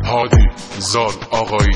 هادی زال آقایی.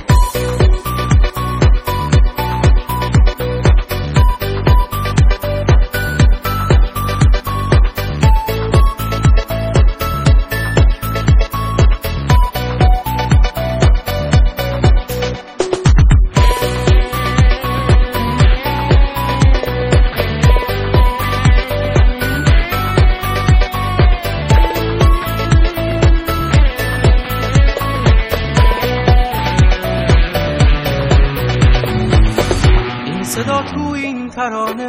صدا تو این ترانه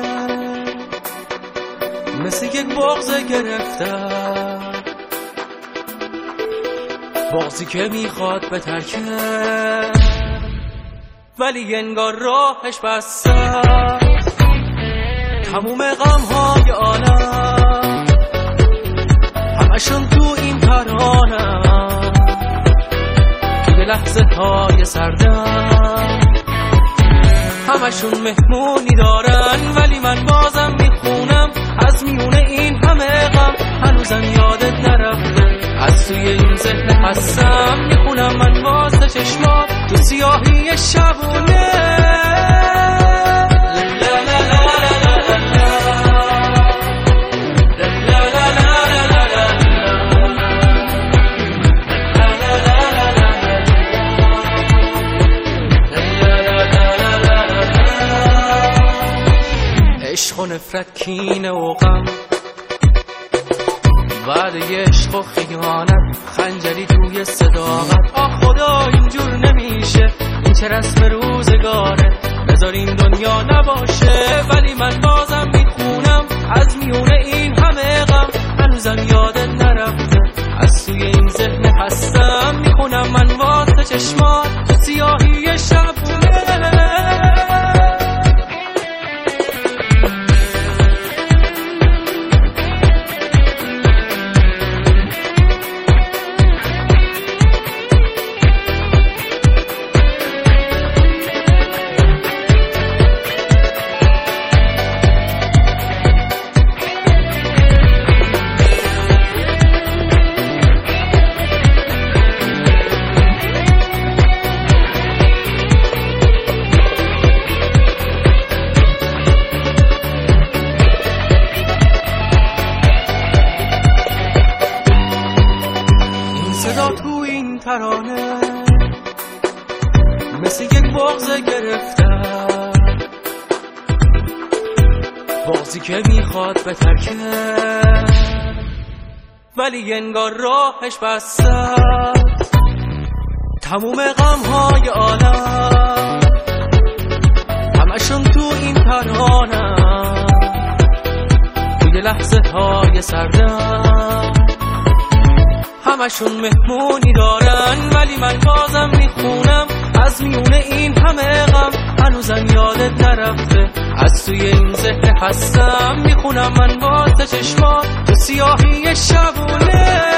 مثل یک بغض گرفته، بغضی که میخواد به ترکه ولی انگار راهش بسته. تموم غمهای عالم همشون تو این ترانه، توی لحظه های سردم همشون مهمونی دارن، ولی من بازم میخونم از میونه این همه غم هنوزم یادت نرفته. از توی این ذهن هستم میخونم من واسه چشمات تو سیاهی شبونه. عشق و نفرت، کینه و غم، بعد عشق و خیانت، خنجری توی صداقت. آه خدا اینجور نمیشه، این چه رسم روزگاره، بذار این دنیا نباشه. ولی من بازم میخونم از میونه این همه غم هنوزم یادت نرفته. از توی این ذهن هستم میخونم من واسه چشمات تو سیاهی شبونه. صدا تو این ترانه مثل یک بغض گرفته، بغضی که میخواد به ترکه ولی انگار راهش بسته. تموم غمهای عالم همشون تو این ترانه، توی لحظه های سردم همشون مهمونی دارن، ولی من بازم میخونم از میونه این همه غم هنوزم یادت نرفته. از توی این ذهن هستم میخونم من واسه چشمات تو سیاهی شبونه.